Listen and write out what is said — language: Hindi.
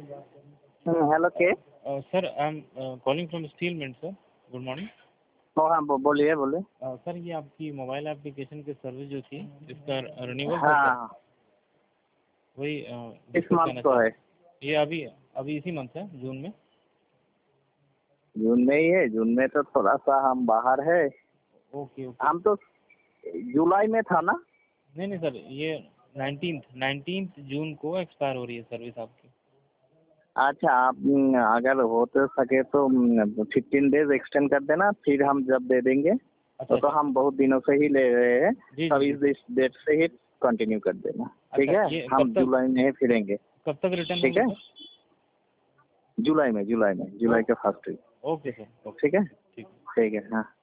हेलो के sir I am calling from steel mint sir. Good morning. हाँ बोलिए बोलिए। सर ये आपकी मोबाइल एप्लीकेशन की सर्विस जो थी इसका रिन्यूअल हाँ वही इस डिस्कस मंथ करना को है, चाहते। ये अभी अभी इसी मंथ है, जून में। जून में ही है। जून में तो थोड़ा सा हम बाहर है। Okay okay. हम तो जुलाई में था ना। नहीं सर, ये 19 जून को एक्सपायर हो रही है सर्विस आपकी। अच्छा आप अगर हो तो सके तो 15 डेज एक्सटेंड कर देना, फिर हम जब दे देंगे। अच्छा तो हम बहुत दिनों से ही ले रहे हैं, जी तब जी। इस डेट से ही कंटिन्यू कर देना। ठीक अच्छा, है, ये हम जुलाई में ही फिरेंगे। कब तक रिटर्न ठीक होंगे है, सर? जुलाई के first week. Okay sir, okay. ठीक है, ठीक। ठीक है हाँ।